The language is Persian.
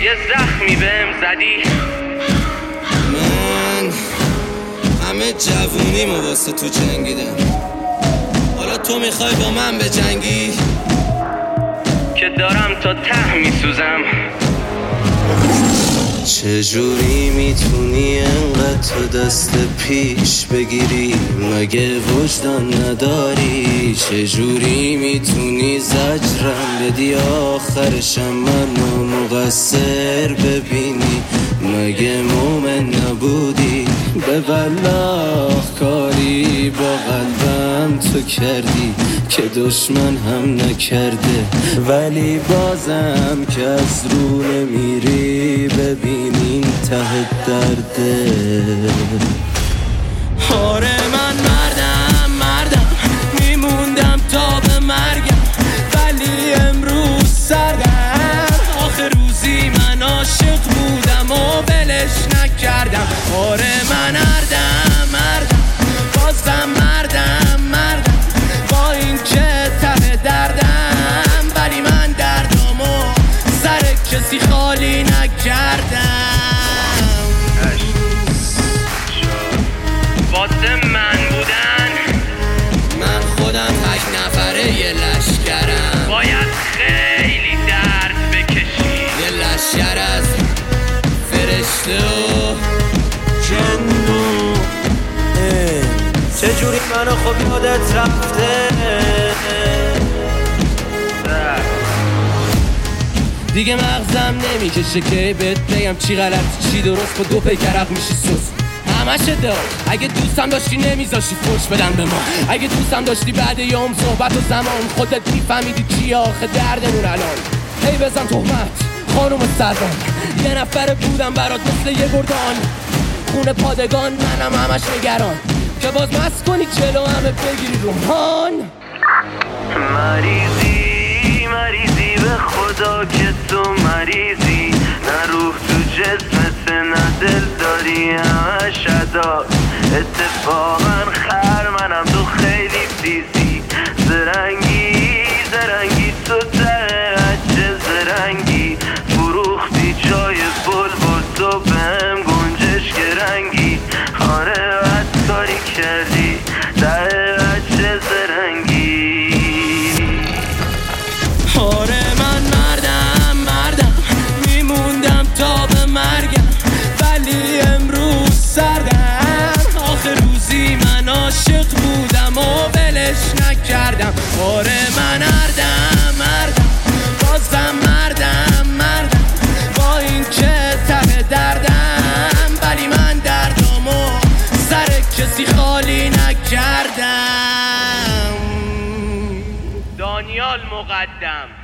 یه زخمی بهم زدی. من همه جوونیمو واسه تو جنگیدم، حالا تو میخوای با من بجنگی؟ که دارم تا ته میسوزم. چجوری میتونی انقدر تو دست پیش بگیری؟ مگه وجدان نداری؟ چجوری میتونی زجرم بدی آخرشم منو مقصر ببینی؟ مگه مومن نبودی؟ به والله کاری با قلبم تو کردی که دشمن هم نکرده، ولی بازم که از رو نمیری ببین این ته درده. آره من مردم میموندم تا به مرگم، ولی امروز سردم. آخه روزی من عاشق بودم و ولش نکردم. آره من مردم بازم مردم با این که ته دردم، ولی من دردمو سر کسی خالی نکردم. واسه من بودن من خودم تک نفره یه لشکرم، باید خیلی درد بکشی. یه لشکر از فرشته و جنو. چجوری منو خب یادت رفته؟ دیگه مغزم نمیکشه که بهت بگم چی غلط چی درست، با دو پیکرق میشی سوس همش دار. اگه دوستم داشتی نمیذاشتی فوش بدن به ما، اگه دوستم داشتی بعد یوم صحبت و زمان خودت میفهمیدی چی آخه دردمون الان. هی بزن تهمت خانوم سردان، یه نفر بودم برات مثل یه گردان، خونه پادگان منم همش نگران که باز مست کنی جلو همه بگیری رومان. مریضی به خدا که تو مریضی، نه روح تو جسمت نه دل داری همش ادا. اتفاقا خر منم تو خیلی تیزی، زرنگی تو ته چه زرنگی، فروختی جای بلبل تو بهم گنجش که رنگی. آره بد کاری کردی ته چه زرنگی. آره من مردم میموندم تا به مرگم، ولی امروز سردم. آخه روزی من عاشق بودم و ولش نکردم. آره من مردم بازم مردم با این که ته دردم، ولی من دردمو سر کسی خالی نکردم. دانیال مقدم.